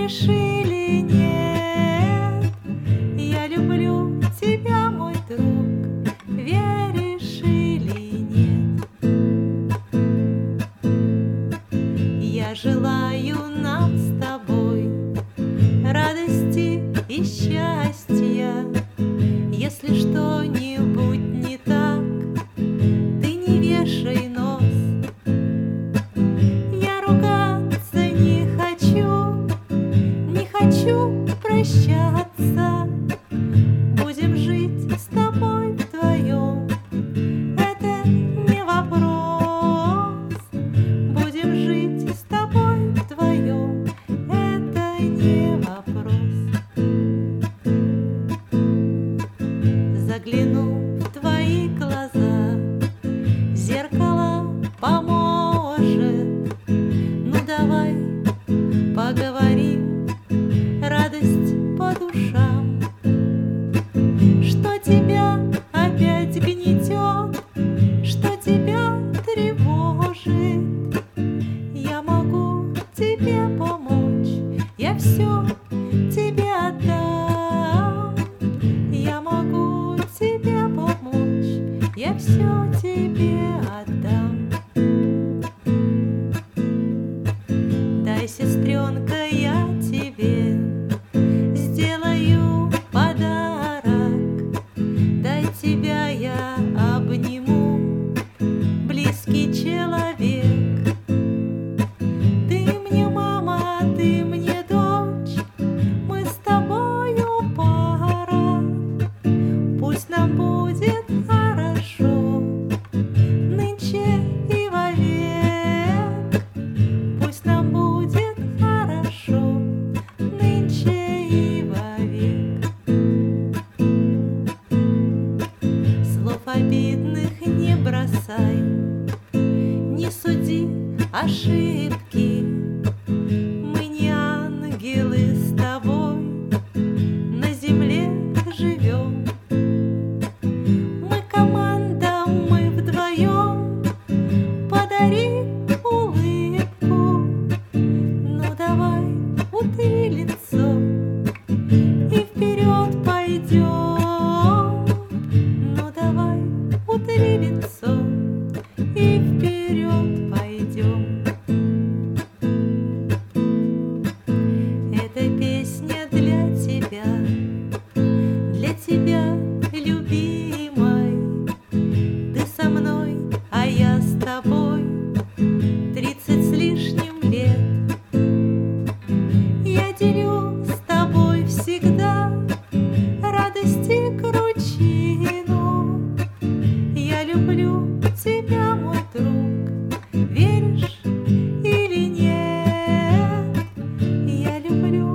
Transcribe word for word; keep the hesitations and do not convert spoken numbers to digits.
веришь или нет? Я люблю тебя, мой друг, веришь или нет? Я желаю нам с тобой радости и счастья. Если что-нибудь не так, ты не вешай нос. Я ругаться не хочу, не хочу прощаться. Будем жить с тобой вдвоем, это не вопрос. Будем жить с тобой вдвоем, это не вопрос. Загляну в твои глаза, зеркало поможет. Ну давай поговорим, радость по душам. Что тебя опять гнетет, что тебя тревожит? Я могу тебе помочь, я все тебе отдам. Я могу тебе помочь, я все тебе отдам. Дай, сестренка, я тебе сделаю подарок. Дай, тебя я обниму, близкий человек. Ты мне мама, ты мне дочь, мы с тобою пара. Пусть нам будет хорошо нынче и вовек. Пусть нам будет хорошо нынче и вовек. Слов обидных не бросай, не суди ошибки. Мы не ангелы с тобой, на земле живем. Мы команда, мы вдвоем, подари улыбку. Ну давай, утри лицо и вперед пойдем. Ну давай, утри лицо и вперед пойдем. Эта песня для тебя, для тебя, любимой. Ты со мной, а я с тобой тридцать с лишним лет. Я делю с тобой всегда радости кручину. Я люблю тебя, мой друг, веришь или нет? Я люблю